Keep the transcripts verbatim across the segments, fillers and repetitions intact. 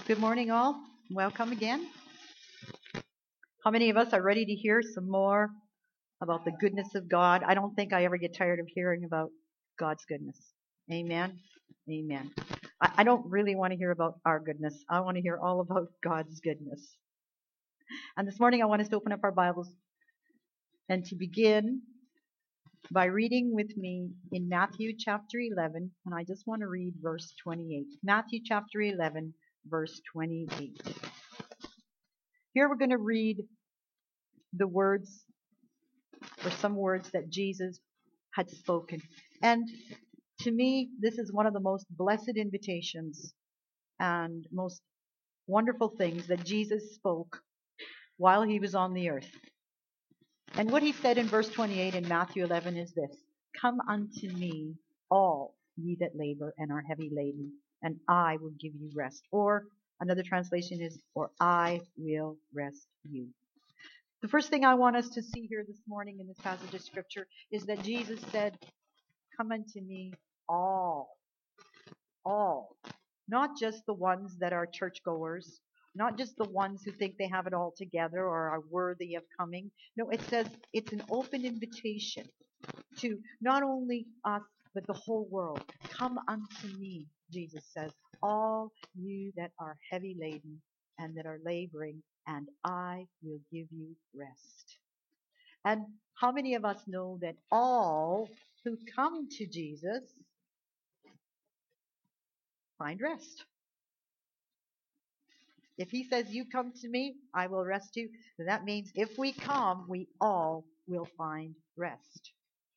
Good morning, all. Welcome again. How many of us are ready to hear some more about the goodness of God? I don't think I ever get tired of hearing about God's goodness. Amen. Amen. I, I don't really want to hear about our goodness. I want to hear all about God's goodness. And this morning I want us to open up our Bibles and to begin by reading with me in Matthew chapter eleven. And I just want to read verse twenty-eight. Matthew chapter eleven, verse twenty-eight. Here we're going to read the words, or some words that Jesus had spoken. And to me, this is one of the most blessed invitations and most wonderful things that Jesus spoke while he was on the earth. And what he said in verse twenty-eight in Matthew eleven is this: "Come unto me, all ye that labor and are heavy laden, and I will give you rest." Or another translation is, "Or I will rest you." The first thing I want us to see here this morning in this passage of Scripture is that Jesus said, "Come unto me, all." All. Not just the ones that are churchgoers, not just the ones who think they have it all together or are worthy of coming. No, it says it's an open invitation to not only us, but the whole world. "Come unto me," Jesus says, "all you that are heavy laden and that are laboring, and I will give you rest." And how many of us know that all who come to Jesus find rest? If he says, "You come to me, I will rest you," then that means if we come, we all will find rest.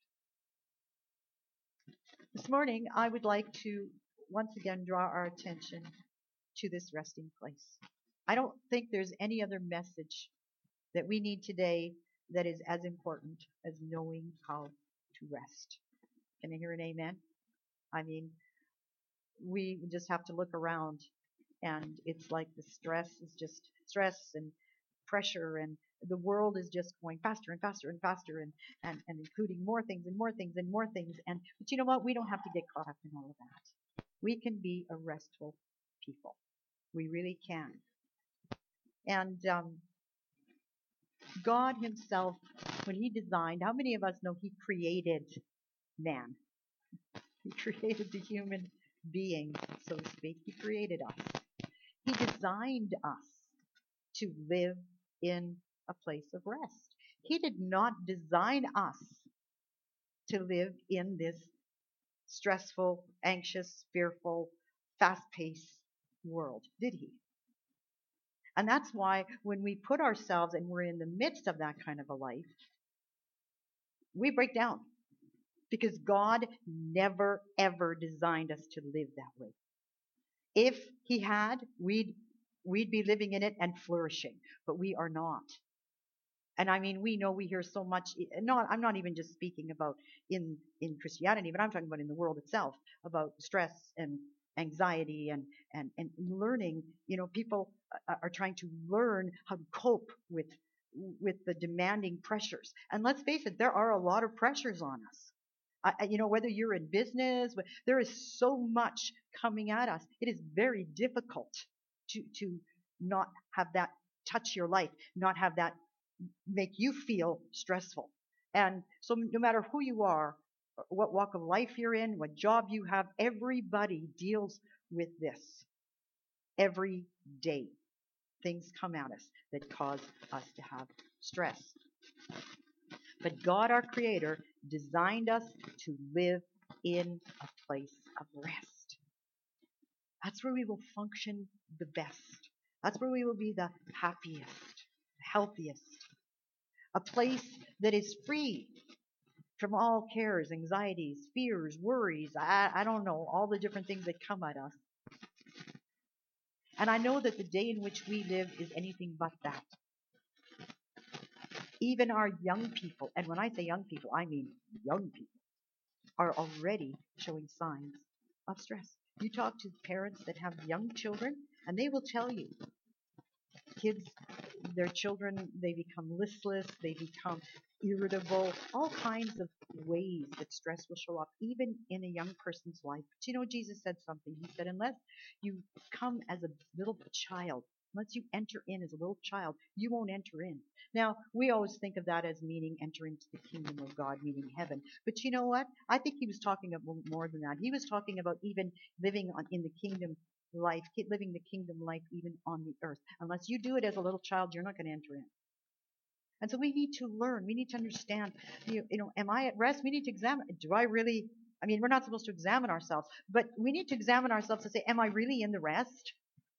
This morning, I would like to once again draw our attention to this resting place. I don't think there's any other message that we need today that is as important as knowing how to rest. Can I hear an amen? I mean, we just have to look around, and it's like the stress is just stress and pressure, and the world is just going faster and faster and faster, and, and, and including more things and more things and more things. And but you know what? We don't have to get caught up in all of that. We can be a restful people. We really can. And um, God himself, when he designed, how many of us know he created man? He created the human being, so to speak. He created us. He designed us to live in a place of rest. He did not design us to live in this stressful, anxious, fearful, fast-paced world, did he? And that's why when we put ourselves and we're in the midst of that kind of a life, we break down. Because God never, ever designed us to live that way. If he had, we'd, we'd be living in it and flourishing. But we are not. And I mean, we know we hear so much, not, I'm not even just speaking about in, in Christianity, but I'm talking about in the world itself, about stress and anxiety and, and, and learning. You know, people are trying to learn how to cope with, with the demanding pressures. And let's face it, there are a lot of pressures on us. I, you know, whether you're in business, there is so much coming at us. It is very difficult to, to not have that touch your life, not have that make you feel stressful. And so no matter who you are, what walk of life you're in, what job you have, everybody deals with this every day. Things come at us that cause us to have stress. But God, our Creator, designed us to live in a place of rest. That's where we will function the best. That's where we will be the happiest, healthiest. A place that is free from all cares, anxieties, fears, worries. I, I don't know, all the different things that come at us. And I know that the day in which we live is anything but that. Even our young people, and when I say young people, I mean young people, are already showing signs of stress. You talk to parents that have young children, and they will tell you, kids their children, they become listless, they become irritable, all kinds of ways that stress will show up, even in a young person's life. But you know, Jesus said something. He said, unless you come as a little child, unless you enter in as a little child, you won't enter in. Now, we always think of that as meaning enter into the kingdom of God, meaning heaven. But you know what? I think he was talking about more than that. He was talking about even living on, in the kingdom life, living the kingdom life even on the earth. Unless you do it as a little child, you're not going to enter in. And so we need to learn. We need to understand, you know, am I at rest? We need to examine. Do I really, I mean, we're not supposed to examine ourselves, but we need to examine ourselves to say, am I really in the rest?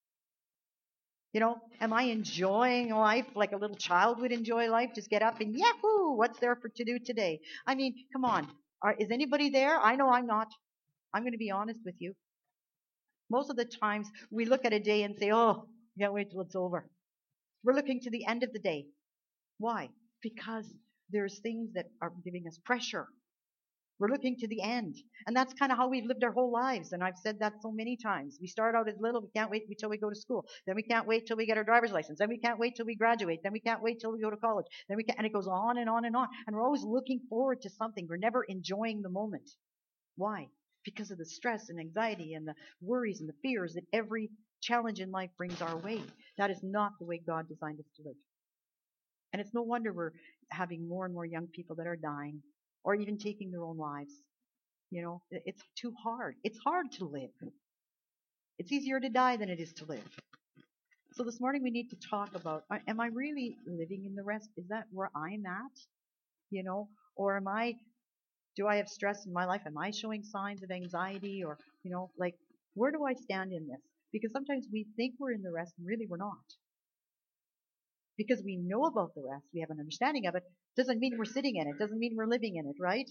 You know, am I enjoying life like a little child would enjoy life? Just get up and yahoo, what's there for to do today? I mean, come on. Are, is anybody there? I know I'm not. I'm going to be honest with you. Most of the times we look at a day and say, oh, can't wait till it's over. We're looking to the end of the day. Why? Because there's things that are giving us pressure. We're looking to the end. And that's kind of how we've lived our whole lives. And I've said that so many times. We start out as little. We can't wait until we go to school. Then we can't wait till we get our driver's license. Then we can't wait till we graduate. Then we can't wait till we go to college. Then we can't, and it goes on and on and on. And we're always looking forward to something. We're never enjoying the moment. Why? Because of the stress and anxiety and the worries and the fears that every challenge in life brings our way. That is not the way God designed us to live. And it's no wonder we're having more and more young people that are dying or even taking their own lives. You know, it's too hard. It's hard to live. It's easier to die than it is to live. So this morning we need to talk about, am I really living in the rest? Is that where I'm at? You know, or am I, do I have stress in my life? Am I showing signs of anxiety? Or, you know, like, where do I stand in this? Because sometimes we think we're in the rest and really we're not. Because we know about the rest, we have an understanding of it, doesn't mean we're sitting in it, doesn't mean we're living in it, right?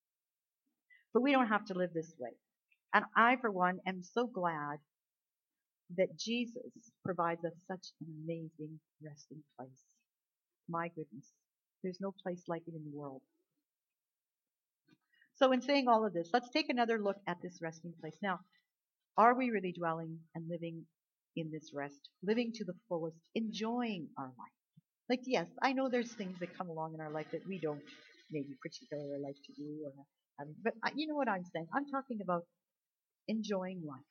But we don't have to live this way. And I, for one, am so glad that Jesus provides us such an amazing resting place. My goodness, there's no place like it in the world. So in saying all of this, let's take another look at this resting place. Now, are we really dwelling and living in this rest, living to the fullest, enjoying our life? Like, yes, I know there's things that come along in our life that we don't maybe particularly like to do, or, um, but I, you know what I'm saying? I'm talking about enjoying life.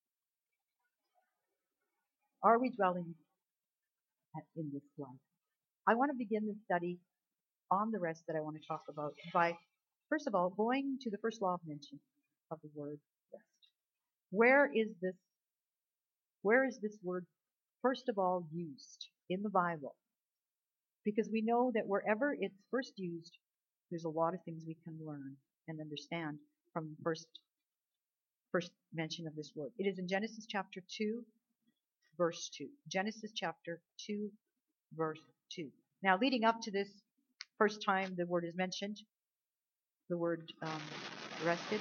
Are we dwelling at, in this life? I want to begin this study on the rest that I want to talk about by, first of all, going to the first law of mention of the word rest. Where is this, where is this word, first of all, used in the Bible? Because we know that wherever it's first used, there's a lot of things we can learn and understand from the first, first mention of this word. It is in Genesis chapter two, verse two. Genesis chapter two, verse two. Now, leading up to this first time the word is mentioned, the word um, rested.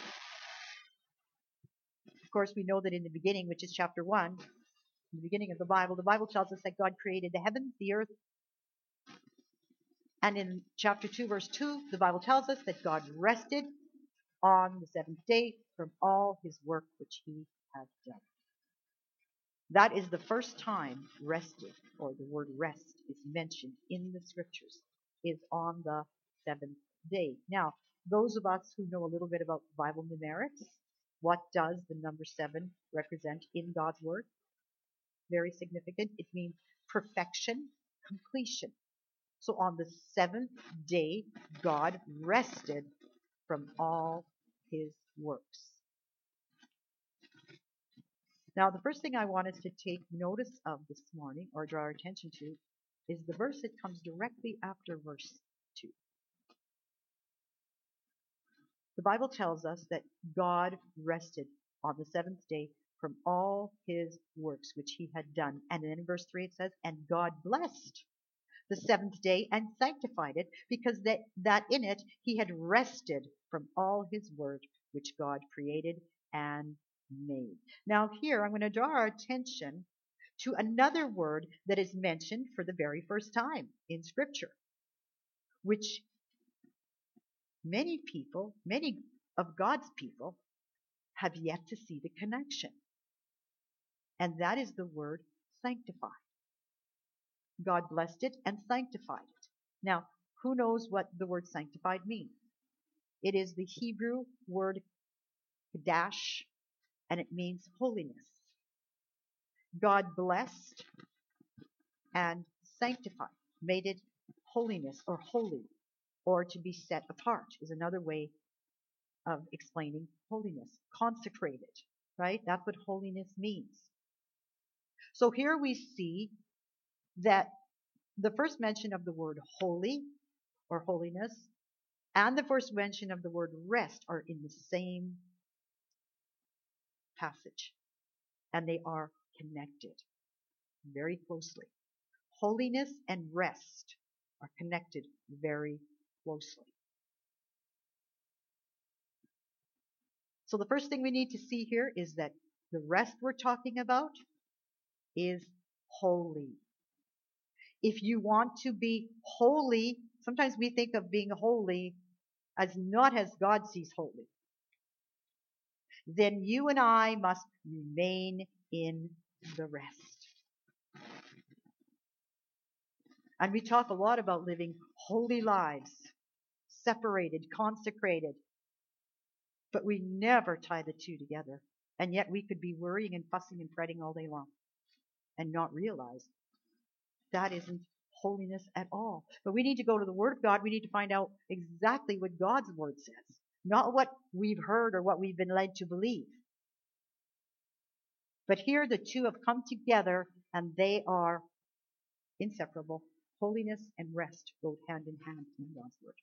Of course, we know that in the beginning, which is chapter one, in the beginning of the Bible, the Bible tells us that God created the heavens, the earth. And in chapter two, verse two, the Bible tells us that God rested on the seventh day from all his work which he had done. That is the first time rested, or the word rest is mentioned in the scriptures, is on the seventh day. Now, those of us who know a little bit about Bible numerics, what does the number seven represent in God's word? Very significant. It means perfection, completion. So on the seventh day, God rested from all his works. Now, the first thing I want us to take notice of this morning, or draw our attention to, is the verse that comes directly after verse two. The Bible tells us that God rested on the seventh day from all his works which he had done. And then in verse three it says, and God blessed the seventh day and sanctified it, because that, that in it he had rested from all his work which God created and made. Now here I'm going to draw our attention to another word that is mentioned for the very first time in Scripture, which many people, many of God's people, have yet to see the connection. And that is the word sanctify. God blessed it and sanctified it. Now, who knows what the word sanctified means? It is the Hebrew word kadash, and it means holiness. God blessed and sanctified, made it holiness or holy, or to be set apart is another way of explaining holiness. Consecrated, right? That's what holiness means. So here we see that the first mention of the word holy or holiness and the first mention of the word rest are in the same passage, and they are connected very closely. Holiness and rest are connected very closely. So the first thing we need to see here is that the rest we're talking about is holy. If you want to be holy, sometimes we think of being holy as not as God sees holy. Then you and I must remain in the rest. And we talk a lot about living holy lives, separated, consecrated. But we never tie the two together. And yet we could be worrying and fussing and fretting all day long and not realize that isn't holiness at all. But we need to go to the Word of God. We need to find out exactly what God's Word says, not what we've heard or what we've been led to believe. But here the two have come together and they are inseparable. Holiness and rest go hand in hand in God's Word.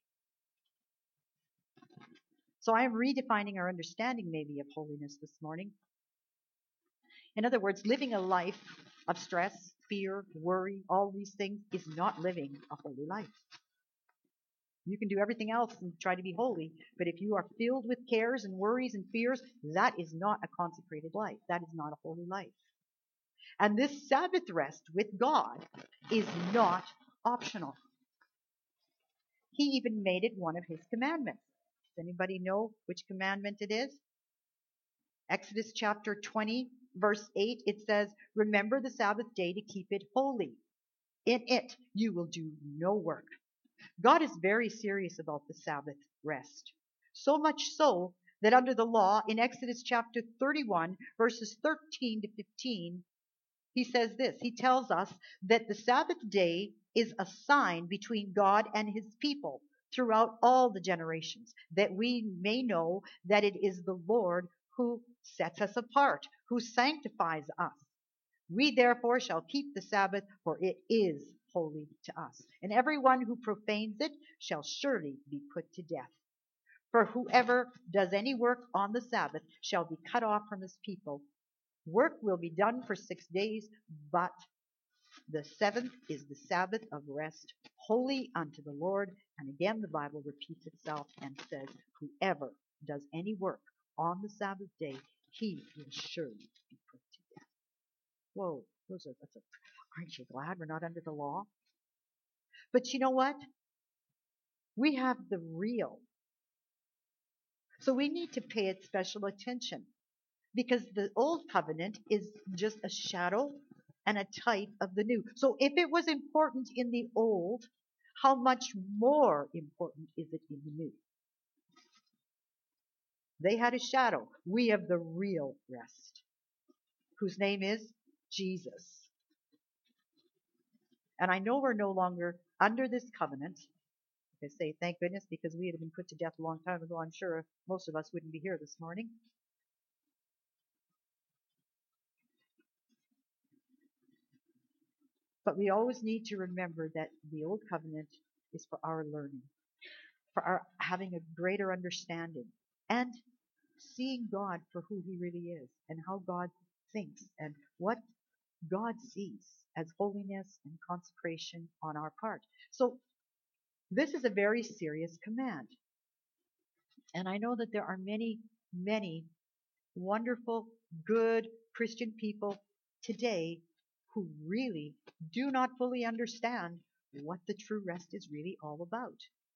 So I am redefining our understanding maybe of holiness this morning. In other words, living a life of stress, fear, worry, all these things is not living a holy life. You can do everything else and try to be holy, but if you are filled with cares and worries and fears, that is not a consecrated life. That is not a holy life. And this Sabbath rest with God is not optional. He even made it one of his commandments. Does anybody know which commandment it is? Exodus chapter twenty, verse eight, it says, "Remember the Sabbath day to keep it holy. In it you will do no work." God is very serious about the Sabbath rest. So much so that under the law, in Exodus chapter thirty-one, verses thirteen to fifteen, he says this. He tells us that the Sabbath day is a sign between God and his people throughout all the generations, that we may know that it is the Lord who sets us apart, who sanctifies us. We therefore shall keep the Sabbath, for it is holy to us. And everyone who profanes it shall surely be put to death. For whoever does any work on the Sabbath shall be cut off from his people. Work will be done for six days, but the seventh is the Sabbath of rest, holy unto the Lord. And again, the Bible repeats itself and says, whoever does any work on the Sabbath day, he will surely be put to death. Whoa, those are, that's a, aren't you glad we're not under the law? But you know what? We have the real. So we need to pay it special attention, because the old covenant is just a shadow and a type of the new. So if it was important in the old, how much more important is it in the new? They had a shadow. We have the real rest, whose name is Jesus. And I know we're no longer under this covenant. I say thank goodness, because we had been put to death a long time ago. I'm sure most of us wouldn't be here this morning. But we always need to remember that the old covenant is for our learning, for our having a greater understanding, and seeing God for who he really is, and how God thinks, and what God sees as holiness and consecration on our part. So this is a very serious command. And I know that there are many, many wonderful, good Christian people today who really do not fully understand what the true rest is really all about.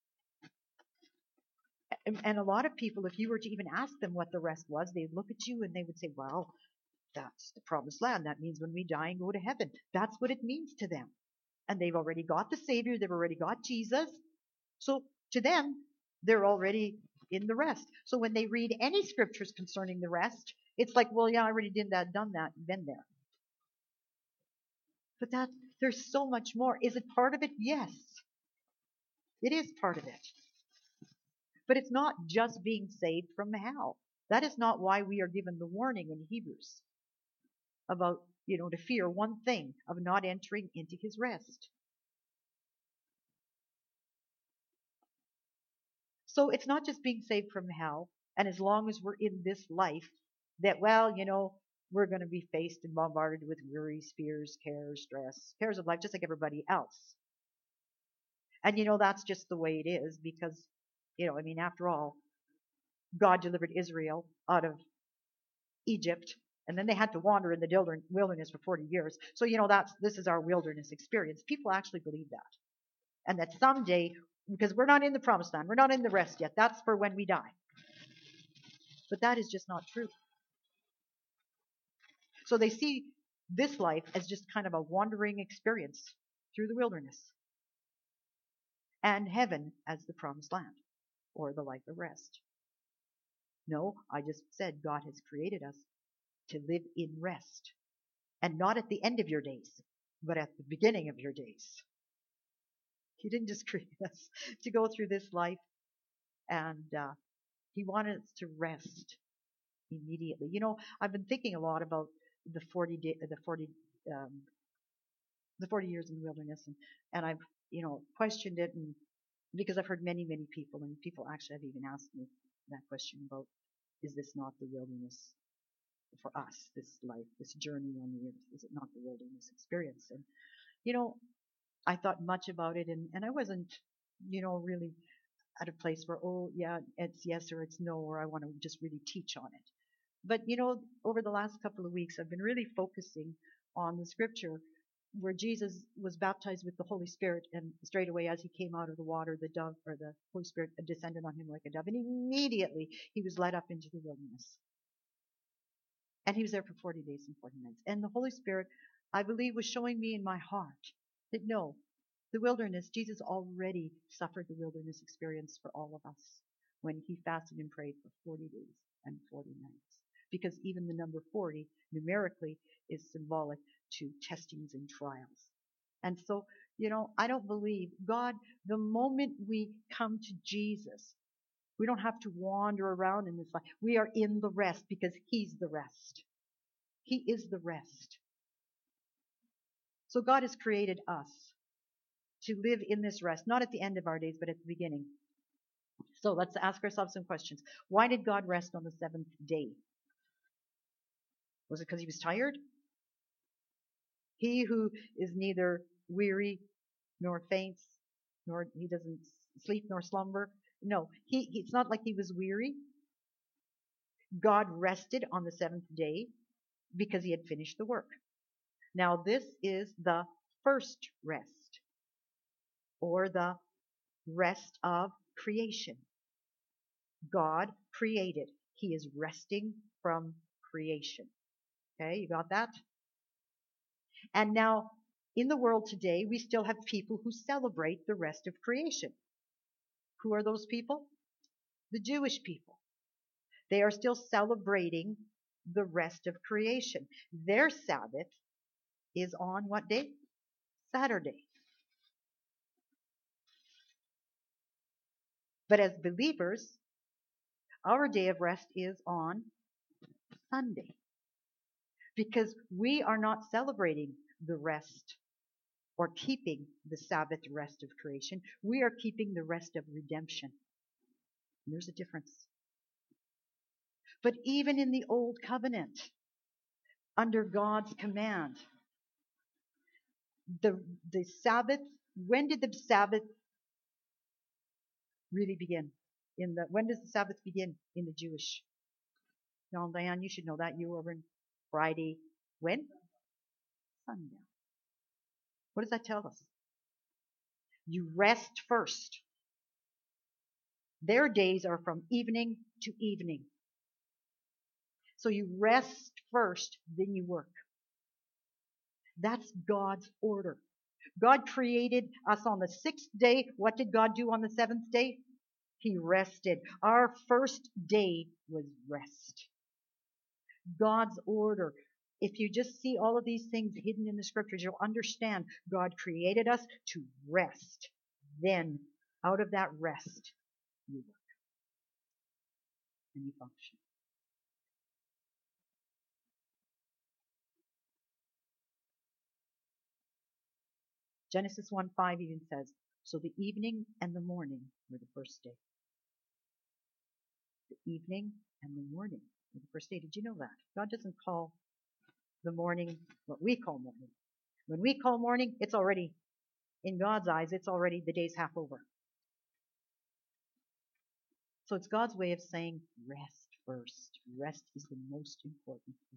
And, and a lot of people, if you were to even ask them what the rest was, they'd look at you and they would say, well, that's the promised land. That means when we die and go to heaven. That's what it means to them. and they've already got the Savior, they've already got Jesus. So to them, they're already in the rest. So when they read any scriptures concerning the rest, it's like, well, yeah, I already did that, done that, been there. But that there's so much more. Is it part of it? Yes. It is part of it. But it's not just being saved from hell. That is not why we are given the warning in Hebrews about, you know, to fear one thing of not entering into his rest. So it's not just being saved from hell, and as long as we're in this life, that, well, you know, we're going to be faced and bombarded with worries, fears, cares, stress, cares of life, just like everybody else. And, you know, that's just the way it is because, you know, I mean, after all, God delivered Israel out of Egypt, and then they had to wander in the wilderness for forty years. So, you know, that's this is our wilderness experience. People actually believe that. And that someday, because we're not in the promised land, we're not in the rest yet. That's for when we die. But that is just not true. So they see this life as just kind of a wandering experience through the wilderness, and heaven as the promised land or the life of rest. No, I just said God has created us to live in rest, and not at the end of your days, but at the beginning of your days. He didn't just create us to go through this life, and uh, he wanted us to rest immediately. You know, I've been thinking a lot about the forty day, the forty, um, the forty years in the wilderness, and, and I've, you know, questioned it, and because I've heard many, many people, and people actually have even asked me that question about, is this not the wilderness for us, this life, this journey on the earth? Is it not the wilderness experience? And, you know, I thought much about it, and, and I wasn't, you know, really at a place where, oh, yeah, it's yes or it's no, or I want to just really teach on it. But, you know, over the last couple of weeks, I've been really focusing on the scripture where Jesus was baptized with the Holy Spirit, and straight away as he came out of the water, the dove, or the Holy Spirit descended on him like a dove, and immediately he was led up into the wilderness. And he was there for forty days and forty nights. And the Holy Spirit, I believe, was showing me in my heart that no, the wilderness, Jesus already suffered the wilderness experience for all of us when he fasted and prayed for forty days and forty nights. Because even the number forty, numerically, is symbolic to testings and trials. And so, you know, I don't believe God, the moment we come to Jesus, we don't have to wander around in this life. We are in the rest because he's the rest. He is the rest. So God has created us to live in this rest, not at the end of our days, but at the beginning. So let's ask ourselves some questions. Why did God rest on the seventh day? Was it because he was tired? He who is neither weary nor faints, nor he doesn't sleep nor slumber. No, he, it's not like he was weary. God rested on the seventh day because he had finished the work. Now this is the first rest, or the rest of creation. God created. He is resting from creation. Okay, you got that? And now, in the world today, we still have people who celebrate the rest of creation. Who are those people? The Jewish people. They are still celebrating the rest of creation. Their Sabbath is on what day? Saturday. But as believers, our day of rest is on Sunday. Because we are not celebrating the rest or keeping the Sabbath rest of creation. We are keeping the rest of redemption. And there's a difference. But even in the Old Covenant, under God's command, the, the Sabbath, when did the Sabbath really begin? In the when does the Sabbath begin in the Jewish? Now, Diane, you should know that. You were over in Friday. When? Sundown. What does that tell us? You rest first. Their days are from evening to evening. So you rest first, then you work. That's God's order. God created us on the sixth day. What did God do on the seventh day? He rested. Our first day was rest. God's order. If you just see all of these things hidden in the scriptures, you'll understand God created us to rest. Then, out of that rest, you work and you function. Genesis one five even says, so the evening and the morning were the first day. The evening and the morning were the first day. Did you know that? God doesn't call the morning what we call morning. When we call morning, it's already, in God's eyes, it's already the day's half over. So it's God's way of saying rest first. Rest is the most important thing.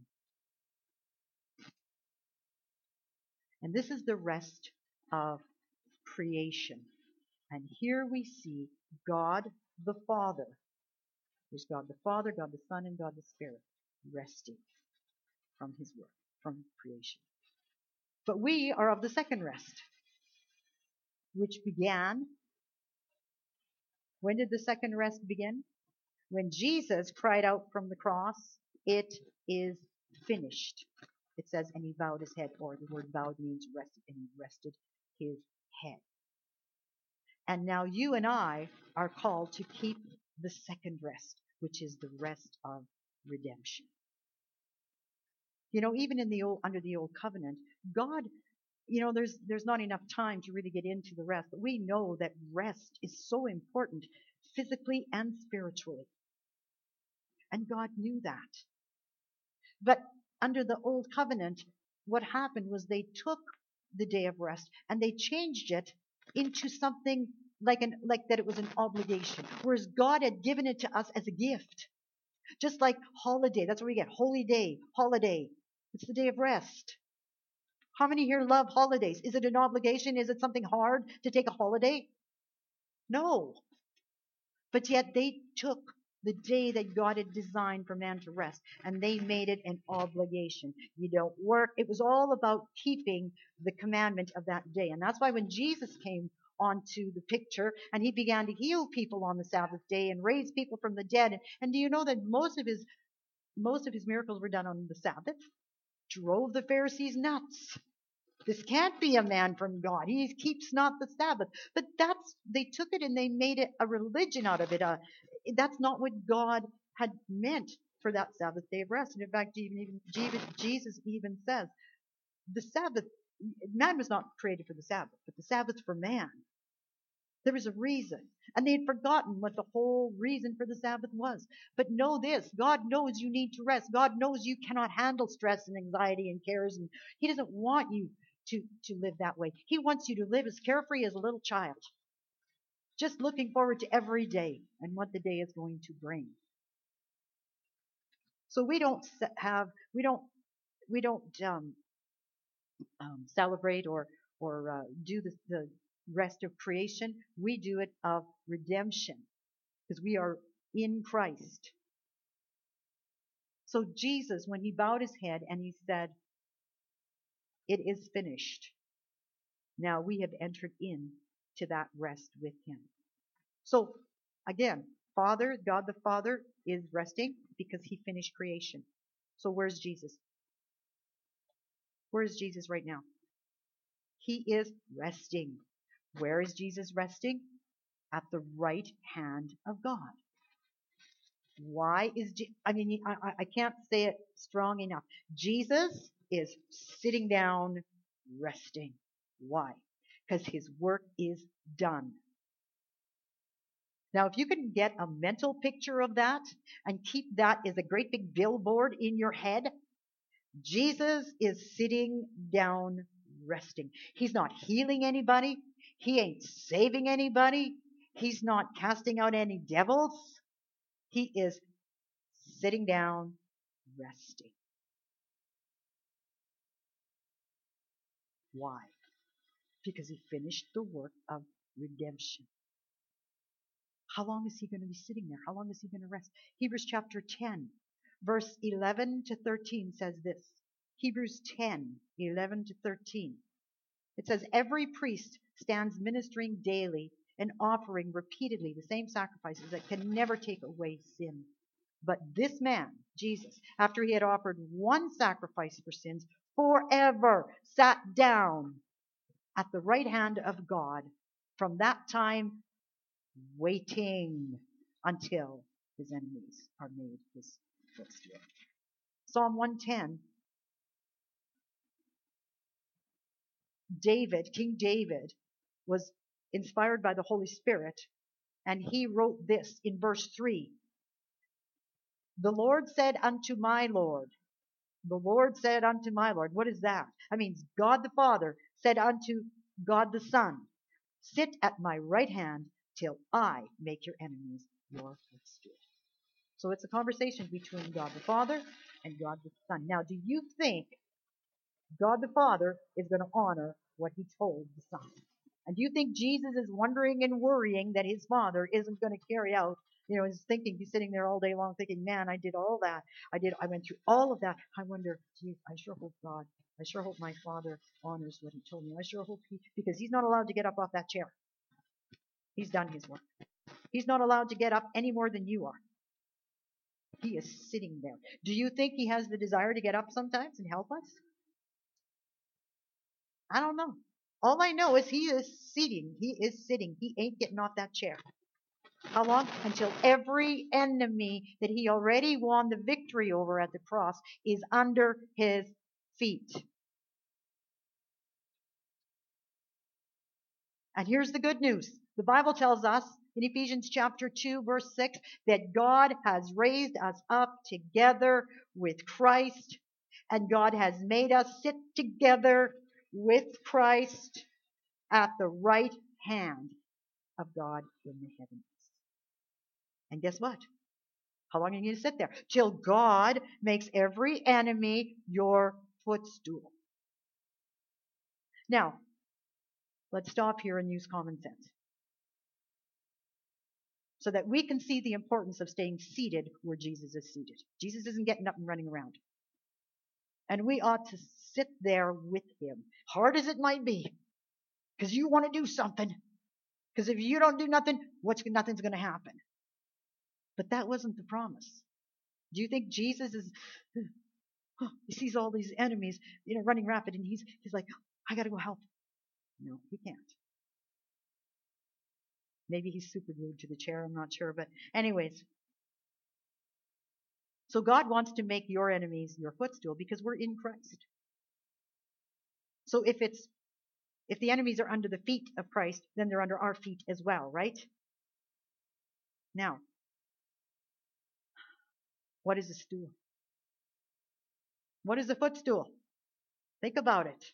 And this is the rest of creation. And here we see God the Father. There's God the Father, God the Son, and God the Spirit resting from his work, from creation. But we are of the second rest, which began. When did the second rest begin? When Jesus cried out from the cross, it is finished. It says, and he bowed his head, or the word bowed means rested, and he rested his head. And now you and I are called to keep the second rest, which is the rest of redemption. You know, even in the old, under the old covenant, God, you know, there's there's not enough time to really get into the rest, but we know that rest is so important physically and spiritually. And God knew that. But under the old covenant, what happened was they took the day of rest and they changed it into something like an like that it was an obligation, whereas God had given it to us as a gift. Just like holiday, that's where we get holy day, holiday. It's the day of rest. How many here love holidays? Is it an obligation? Is it something hard to take a holiday? No. But yet they took the day that God had designed for man to rest, and they made it an obligation. You don't work. It was all about keeping the commandment of that day. And that's why when Jesus came onto the picture and he began to heal people on the Sabbath day and raise people from the dead, and, and do you know that most of his most of his miracles were done on the Sabbath? Drove the Pharisees nuts. This can't be a man from God. He keeps not the Sabbath. But that's, they took it and they made it a religion out of it. Uh, that's not what God had meant for that Sabbath day of rest. And in fact, even, even Jesus even says, the Sabbath, man was not created for the Sabbath, but the Sabbath for man. There was a reason. And they had forgotten what the whole reason for the Sabbath was. But know this, God knows you need to rest. God knows you cannot handle stress and anxiety and cares. And he doesn't want you to, to live that way. He wants you to live as carefree as a little child. Just looking forward to every day and what the day is going to bring. So we don't have, we don't, we don't um, um, celebrate or, or uh, do the, the rest of creation. We do it of redemption because we are in Christ. So Jesus, when he bowed his head and he said, it is finished. Now we have entered in to that rest with him. So again, Father, God the Father is resting because he finished creation. So where's Jesus? Where is Jesus right now? He is resting. Where is Jesus resting? At the right hand of God. Why is, Je- I mean, I, I can't say it strong enough. Jesus is sitting down, resting. Why? Because his work is done. Now, if you can get a mental picture of that and keep that as a great big billboard in your head, Jesus is sitting down, resting. He's not healing anybody. He ain't saving anybody. He's not casting out any devils. He is sitting down, resting. Why? Because he finished the work of redemption. How long is he going to be sitting there? How long is he going to rest? Hebrews chapter ten, verse eleven to thirteen says this. Hebrews ten, eleven to thirteen. It says, every priest stands ministering daily and offering repeatedly the same sacrifices that can never take away sin. But this man, Jesus, after he had offered one sacrifice for sins, forever sat down at the right hand of God, from that time waiting until his enemies are made his footstool. Psalm one ten, David, King David, was inspired by the Holy Spirit, and he wrote this in verse three. The Lord said unto my Lord, the Lord said unto my Lord. What is that? That means God the Father said unto God the Son, sit at my right hand till I make your enemies your footstool. So it's a conversation between God the Father and God the Son. Now, do you think God the Father is going to honor what he told the Son? And do you think Jesus is wondering and worrying that his Father isn't going to carry out, you know, he's thinking, he's sitting there all day long thinking, man, I did all that. I did, I went through all of that. I wonder, geez, I sure hope God, I sure hope my Father honors what he told me. I sure hope he, because he's not allowed to get up off that chair. He's done his work. He's not allowed to get up any more than you are. He is sitting there. Do you think he has the desire to get up sometimes and help us? I don't know. All I know is he is sitting. He is sitting. He ain't getting off that chair. How long? Until every enemy that he already won the victory over at the cross is under his feet. And here's the good news. The Bible tells us in Ephesians chapter two, verse six, that God has raised us up together with Christ, and God has made us sit together with Christ at the right hand of God in the heavens. And guess what? How long are you going to sit there? Till God makes every enemy your footstool. Now, let's stop here and use common sense, so that we can see the importance of staying seated where Jesus is seated. Jesus isn't getting up and running around. And we ought to sit there with him, hard as it might be, because you want to do something. Because if you don't do nothing, what's nothing's going to happen. But that wasn't the promise. Do you think Jesus is, oh, he sees all these enemies, you know, running rapid, and he's he's like, I got to go help. No, he can't. Maybe he's super glued to the chair, I'm not sure. But anyways, so God wants to make your enemies your footstool because we're in Christ. So if it's if the enemies are under the feet of Christ, then they're under our feet as well, right? Now, what is a stool? What is a footstool? Think about it.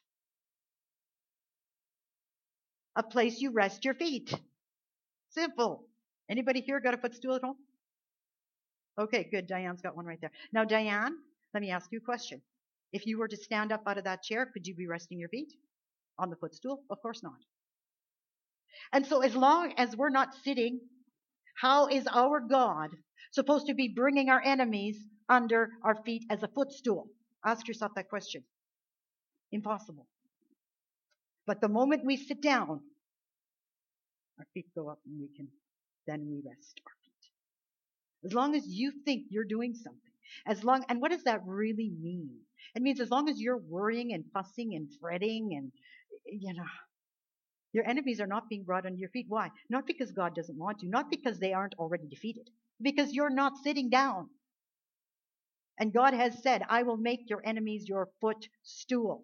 A place you rest your feet. Simple. Anybody here got a footstool at home? Okay, good. Diane's got one right there. Now, Diane, let me ask you a question. If you were to stand up out of that chair, could you be resting your feet on the footstool? Of course not. And so as long as we're not sitting, how is our God supposed to be bringing our enemies under our feet as a footstool? Ask yourself that question. Impossible. But the moment we sit down, our feet go up and we can, then we rest our feet. As long as you think you're doing something, as long, and what does that really mean? It means as long as you're worrying and fussing and fretting and, you know, your enemies are not being brought under your feet. Why? Not because God doesn't want to, not because they aren't already defeated, because you're not sitting down. And God has said, I will make your enemies your footstool.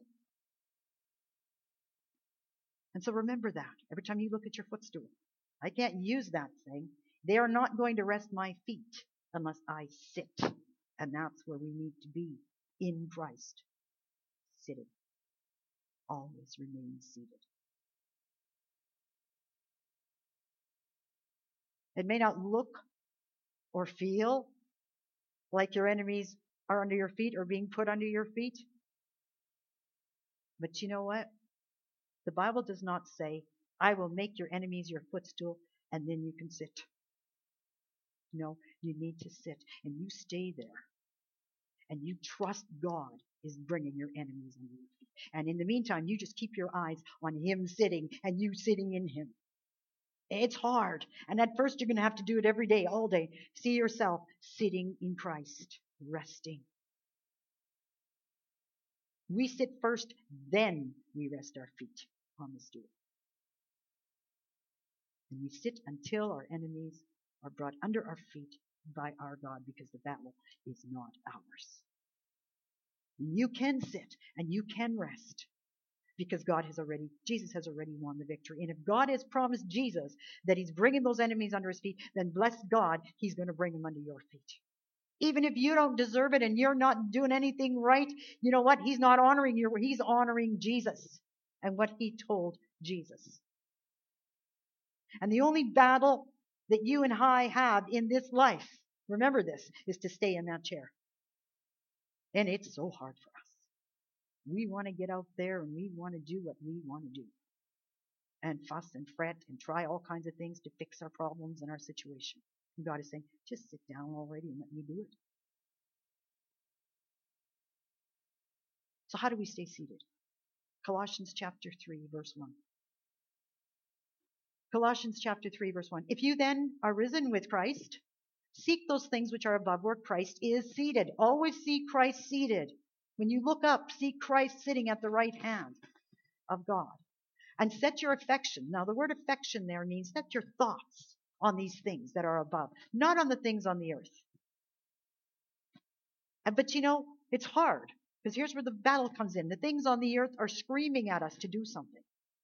And so remember that every time you look at your footstool. I can't use that thing. They are not going to rest my feet unless I sit. And that's where we need to be in Christ. Sitting. Always remain seated. It may not look or feel like your enemies are under your feet or being put under your feet. But you know what? The Bible does not say, I will make your enemies your footstool and then you can sit. No, you need to sit and you stay there. and you trust God is bringing your enemies under your feet. And in the meantime, you just keep your eyes on Him sitting and you sitting in Him. It's hard. And at first, you're going to have to do it every day, all day. See yourself sitting in Christ, resting. We sit first, then we rest our feet on the stool. And we sit until our enemies are brought under our feet by our God, because the battle is not ours. You can sit and you can rest because God has already, Jesus has already won the victory. And if God has promised Jesus that He's bringing those enemies under His feet, then bless God, He's going to bring them under your feet. Even if you don't deserve it and you're not doing anything right, you know what? He's not honoring you. He's honoring Jesus and what He told Jesus. And the only battle that you and I have in this life, remember this, is to stay in that chair. And it's so hard for us. We want to get out there and we want to do what we want to do. And fuss and fret and try all kinds of things to fix our problems and our situation. And God is saying, just sit down already and let me do it. So how do we stay seated? Colossians chapter three, verse one. Colossians chapter three, verse one. If you then are risen with Christ, seek those things which are above where Christ is seated. Always see Christ seated. When you look up, see Christ sitting at the right hand of God. And set your affection. Now the word affection there means set your thoughts on these things that are above, not on the things on the earth. But you know, it's hard, because here's where the battle comes in. The things on the earth are screaming at us to do something.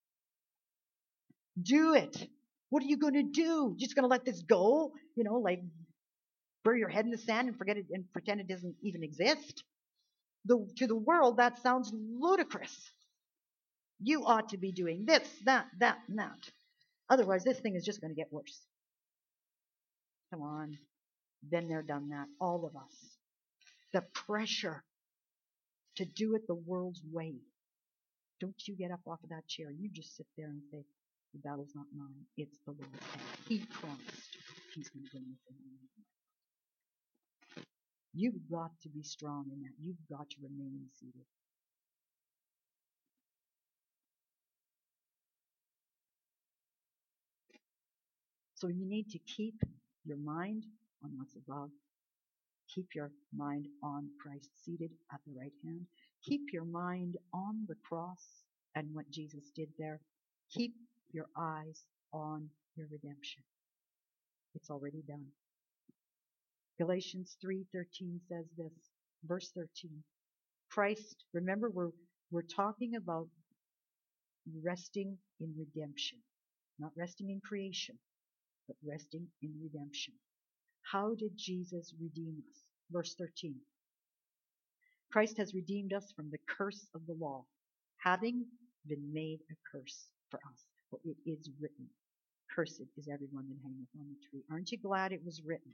Do it. What are you going to do? Just going to let this go? You know, like bury your head in the sand and forget it and pretend it doesn't even exist? The, to the world, that sounds ludicrous. You ought to be doing this, that, that, and that. Otherwise, this thing is just going to get worse. Come on. Been there, done that. All of us. The pressure to do it the world's way. Don't you get up off of that chair. You just sit there and say, the battle's not mine. It's the Lord's. He promised He's going to bring this in. You've got to be strong in that. You've got to remain seated. So you need to keep your mind on what's above. Keep your mind on Christ seated at the right hand. Keep your mind on the cross and what Jesus did there. Keep your eyes on your redemption. It's already done. Galatians three thirteen says this, verse thirteen. Christ, remember we're we're talking about resting in redemption, not resting in creation, but resting in redemption. How did Jesus redeem us? Verse thirteen. Christ has redeemed us from the curse of the law, having been made a curse for us. For it is written, cursed is everyone that hangeth on the tree. Aren't you glad it was written?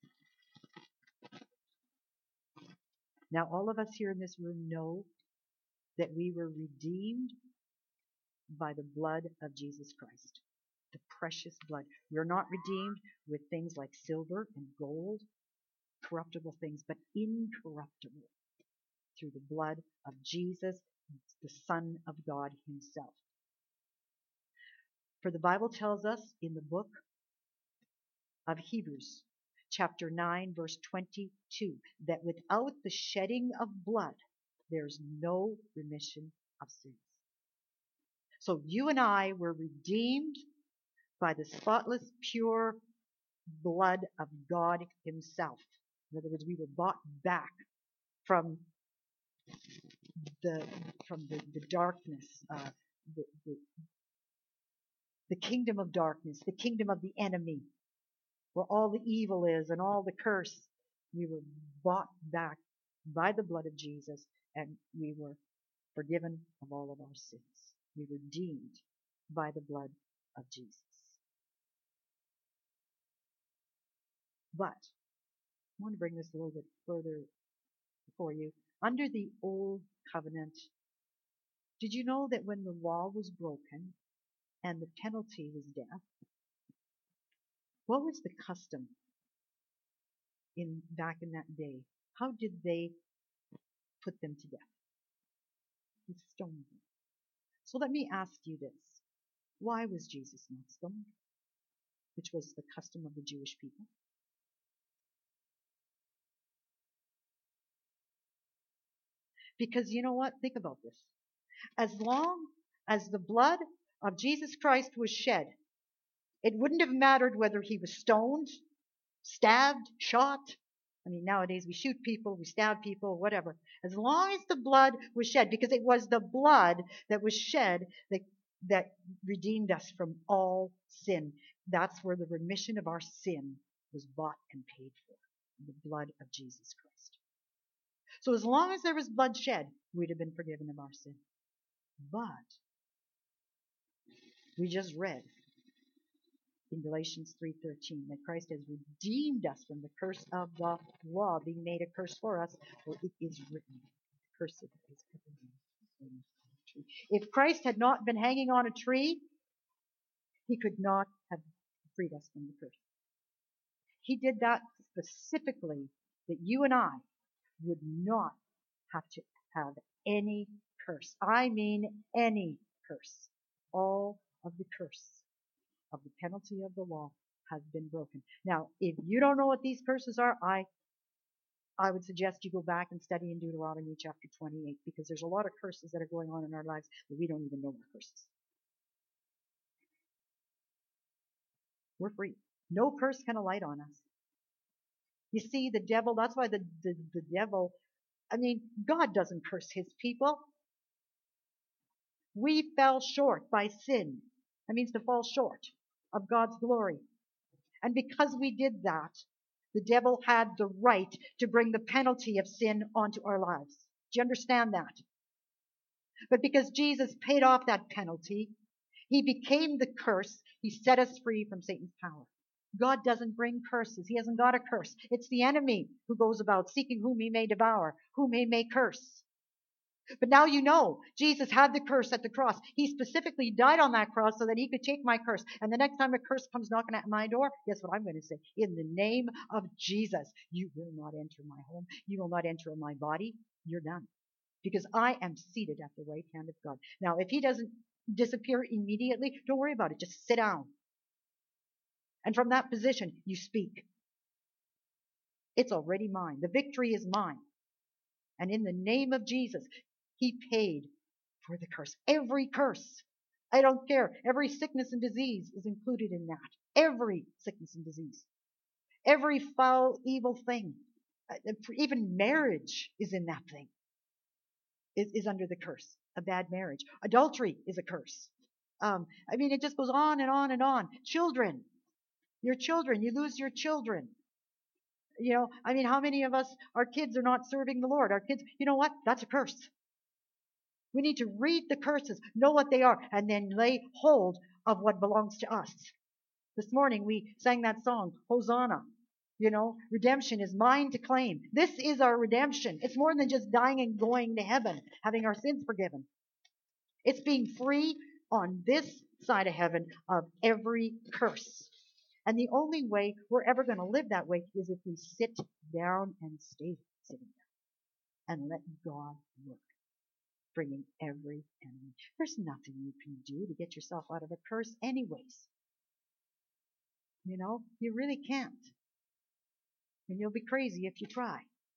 Now all of us here in this room know that we were redeemed by the blood of Jesus Christ. The precious blood. We're not redeemed with things like silver and gold, corruptible things, but incorruptible through the blood of Jesus, the Son of God Himself. For the Bible tells us in the book of Hebrews, chapter nine, verse twenty-two, that without the shedding of blood, there's no remission of sins. So you and I were redeemed by the spotless, pure blood of God Himself. In other words, we were bought back from the from the, the darkness, uh, the, the, the kingdom of darkness, the kingdom of the enemy, where all the evil is and all the curse. We were bought back by the blood of Jesus, and we were forgiven of all of our sins. We were redeemed by the blood of Jesus. But I want to bring this a little bit further for you. Under the old covenant, did you know that when the law was broken and the penalty was death, what was the custom in back in that day? How did they put them to death. He stoned them. So let me ask you this. Why was Jesus not stoned? Which was the custom of the Jewish people. Because you know what? Think about this. As long as the blood of Jesus Christ was shed, it wouldn't have mattered whether he was stoned, stabbed, shot. I mean, nowadays we shoot people, we stab people, whatever. As long as the blood was shed, because it was the blood that was shed that, that redeemed us from all sin. That's where the remission of our sin was bought and paid for. The blood of Jesus Christ. So as long as there was blood shed, we'd have been forgiven of our sin. But we just read in Galatians three thirteen that Christ has redeemed us from the curse of the law, being made a curse for us, for it is written, cursed is everyone. If Christ had not been hanging on a tree, he could not have freed us from the curse. He did that specifically that you and I would not have to have any curse. I mean any curse. All of the curse of the penalty of the law has been broken. Now, if you don't know what these curses are, I I would suggest you go back and study in Deuteronomy chapter twenty-eight, because there's a lot of curses that are going on in our lives that we don't even know are curses. We're free. No curse can alight on us. You see, the devil, that's why the, the, the devil, I mean, God doesn't curse his people. We fell short by sin. That means to fall short of God's glory. And because we did that, the devil had the right to bring the penalty of sin onto our lives. Do you understand that? But because Jesus paid off that penalty, he became the curse. He set us free from Satan's power. God doesn't bring curses. He hasn't got a curse. It's the enemy who goes about seeking whom he may devour, whom he may curse. But now you know, Jesus had the curse at the cross. He specifically died on that cross so that he could take my curse. And the next time a curse comes knocking at my door, guess what I'm going to say? In the name of Jesus, you will not enter my home. You will not enter my body. You're done. Because I am seated at the right hand of God. Now, if he doesn't disappear immediately, don't worry about it. Just sit down. And from that position, you speak. It's already mine. The victory is mine. And in the name of Jesus, he paid for the curse. Every curse. I don't care. Every sickness and disease is included in that. Every sickness and disease. Every foul, evil thing. Even marriage is in that thing. Is, is under the curse. A bad marriage. Adultery is a curse. Um, I mean, it just goes on and on and on. Children. Your children. You lose your children. You know, I mean, how many of us, our kids are not serving the Lord? Our kids, you know what? That's a curse. We need to read the curses, know what they are, and then lay hold of what belongs to us. This morning we sang that song, Hosanna. You know, redemption is mine to claim. This is our redemption. It's more than just dying and going to heaven, having our sins forgiven. It's being free on this side of heaven of every curse. And the only way we're ever going to live that way is if we sit down and stay sitting down and let God work, bringing every enemy. There's nothing you can do to get yourself out of a curse anyways. You know, you really can't. And you'll be crazy if you try.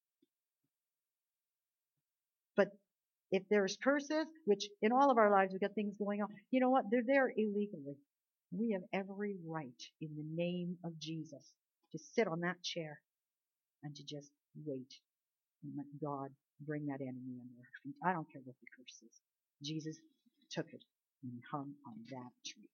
But if there's curses, which in all of our lives we've got things going on, you know what? They're there illegally. We have every right in the name of Jesus to sit on that chair and to just wait and let God bring that enemy under our feet. I don't care what the curse is. Jesus took it and hung on that tree.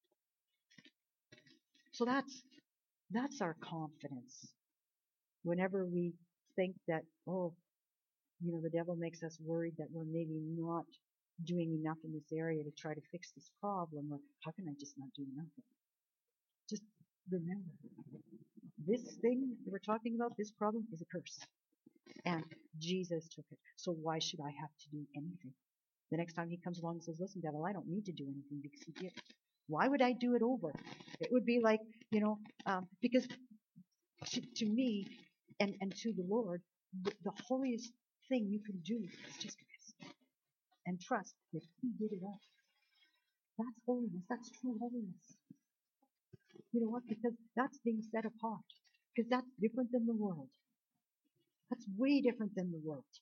So that's that's our confidence. Whenever we think that, oh, you know, the devil makes us worried that we're maybe not doing enough in this area to try to fix this problem, or how can I just not do nothing? Just remember, this thing that we're talking about, this problem, is a curse. And Jesus took it. So why should I have to do anything? The next time he comes along and says, listen, devil, I don't need to do anything because he did. Why would I do it over? It would be like, you know, um, because to, to me and, and to the Lord, the, the holiest thing you can do is just rest and trust that He did it all. That's holiness. That's true holiness. You know what? Because that's being set apart. Because that's different than the world. That's way different than the world.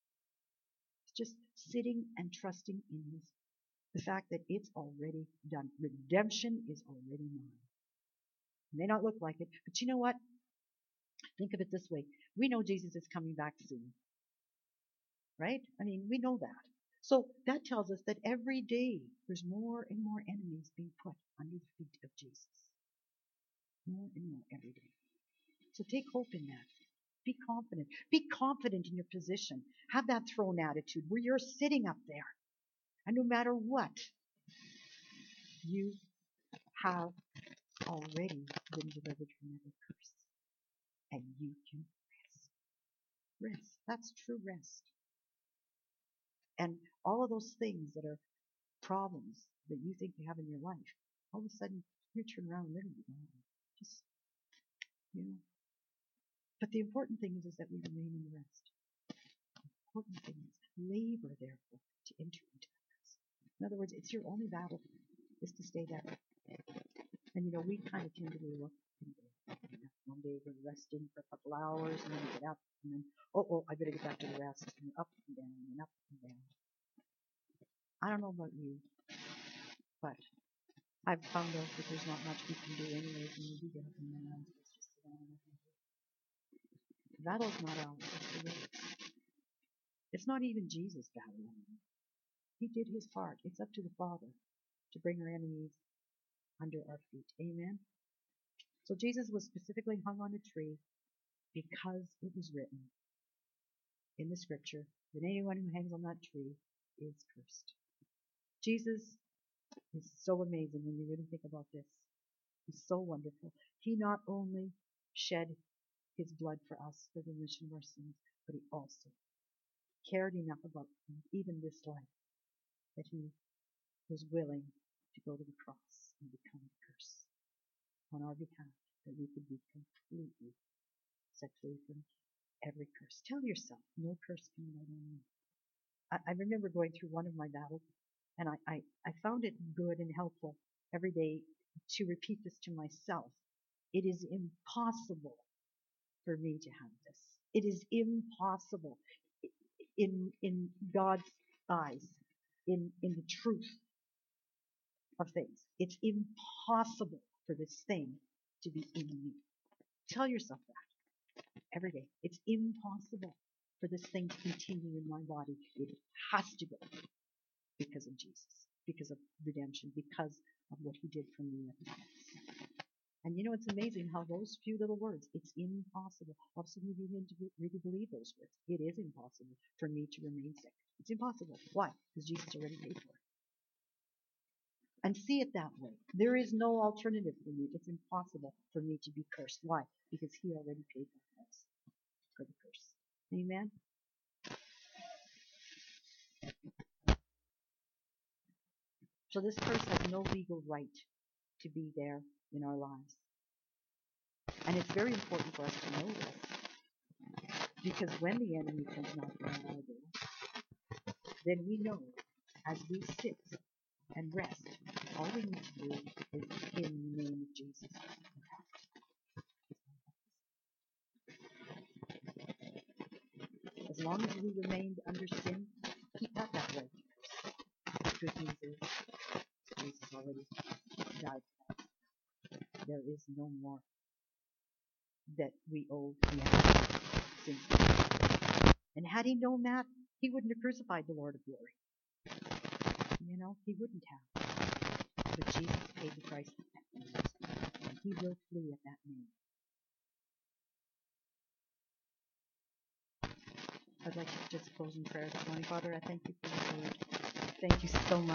It's just sitting and trusting in His, the fact that it's already done. Redemption is already mine. It may not look like it, but you know what? Think of it this way. We know Jesus is coming back soon. Right? I mean, we know that. So that tells us that every day there's more and more enemies being put under the feet of Jesus. More and more every day. So take hope in that. Be confident. Be confident in your position. Have that throne attitude where you're sitting up there. And no matter what, you have already been delivered from every curse. And you can rest. Rest. That's true rest. And all of those things that are problems that you think you have in your life, all of a sudden you turn around and they're going to be gone. Just, you know. But the important thing is, is that we remain in the rest. The important thing is labor, therefore, to enter into that rest. In other words, it's your only battle is to stay there. And you know, we kind of tend to be look. One day we're resting for a couple hours, and then we get up, and then, oh, oh, I better get back to the rest, and up and down, and up and down. I don't know about you, but I've found out that there's not much we can do anyways when we do get up and down. It's just sit down and nothing. The battle's not ours, it's the Lord's. It's not even Jesus' battle anymore. He did his part. It's up to the Father to bring our enemies under our feet. Amen? So Jesus was specifically hung on a tree because it was written in the scripture that anyone who hangs on that tree is cursed. Jesus is so amazing when you really think about this. He's so wonderful. He not only shed his blood for us for the remission of our sins, but he also cared enough about even this life that he was willing to go to the cross and become a curse on our behalf, that we could be completely set free from every curse. Tell yourself, no curse can be on me. I, I remember going through one of my battles, and I, I, I found it good and helpful every day to repeat this to myself. It is impossible for me to have this. It is impossible in in God's eyes, in, in the truth of things. It's impossible for this thing to be in me. Tell yourself that every day. It's impossible for this thing to continue in my body. It has to go because of Jesus, because of redemption, because of what he did for me at the cross. And you know, it's amazing how those few little words, it's impossible. All of a sudden you begin to really believe those words. It is impossible for me to remain sick. It's impossible. Why? Because Jesus already paid for it. And see it that way. There is no alternative for me. It's impossible for me to be cursed. Why? Because he already paid the price for the curse. Amen? So this curse has no legal right to be there in our lives. And it's very important for us to know this. Because when the enemy comes knocking on our door, then we know as we sit and rest, all we need to do is in the name of Jesus. As long as we remained under sin, keep that that way. The good news is, Jesus already died for us. There is no more that we owe the enemy sin. And had he known that, he wouldn't have crucified the Lord of glory. You know, he wouldn't have. But Jesus paid the price for that. And he will flee at that name. I'd like to just close in prayer this morning. Father, I thank you for this word. Thank you so much.